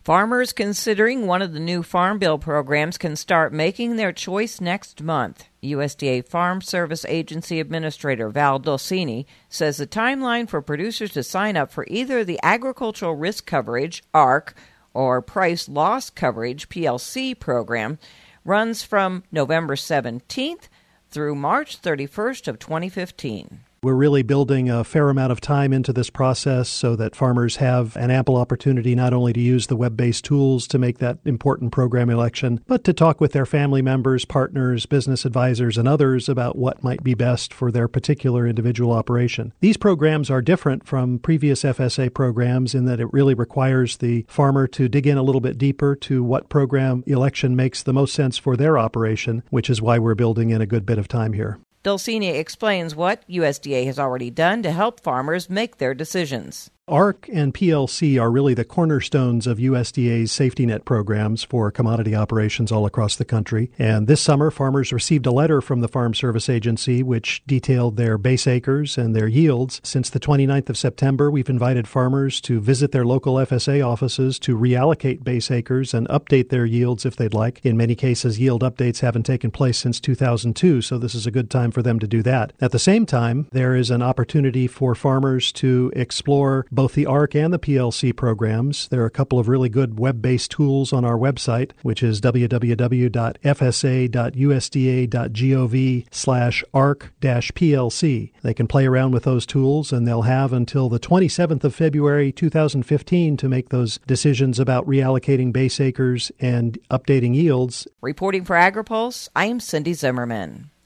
Farmers considering one of the new Farm Bill programs can start making their choice next month. USDA Farm Service Agency Administrator Val Dulcini says the timeline for producers to sign up for either the Agricultural Risk Coverage, ARC, or Price Loss Coverage, PLC program runs from November 17th through March 31st of 2015. We're really building a fair amount of time into this process so that farmers have an ample opportunity not only to use the web-based tools to make that important program election, but to talk with their family members, partners, business advisors, and others about what might be best for their particular individual operation. These programs are different from previous FSA programs in that it really requires the farmer to dig in a little bit deeper to what program election makes the most sense for their operation, which is why we're building in a good bit of time here. Dulcini explains what USDA has already done to help farmers make their decisions. ARC and PLC are really the cornerstones of USDA's safety net programs for commodity operations all across the country. And this summer, farmers received a letter from the Farm Service Agency which detailed their base acres and their yields. Since the 29th of September, we've invited farmers to visit their local FSA offices to reallocate base acres and update their yields if they'd like. In many cases, yield updates haven't taken place since 2002, so this is a good time for them to do that. At the same time, there is an opportunity for farmers to explore both the ARC and the PLC programs. There are a couple of really good web-based tools on our website, which is www.fsa.usda.gov/ARC-PLC. They can play around with those tools, and they'll have until the 27th of February 2015 to make those decisions about reallocating base acres and updating yields. Reporting for AgriPulse, I'm Cindy Zimmerman.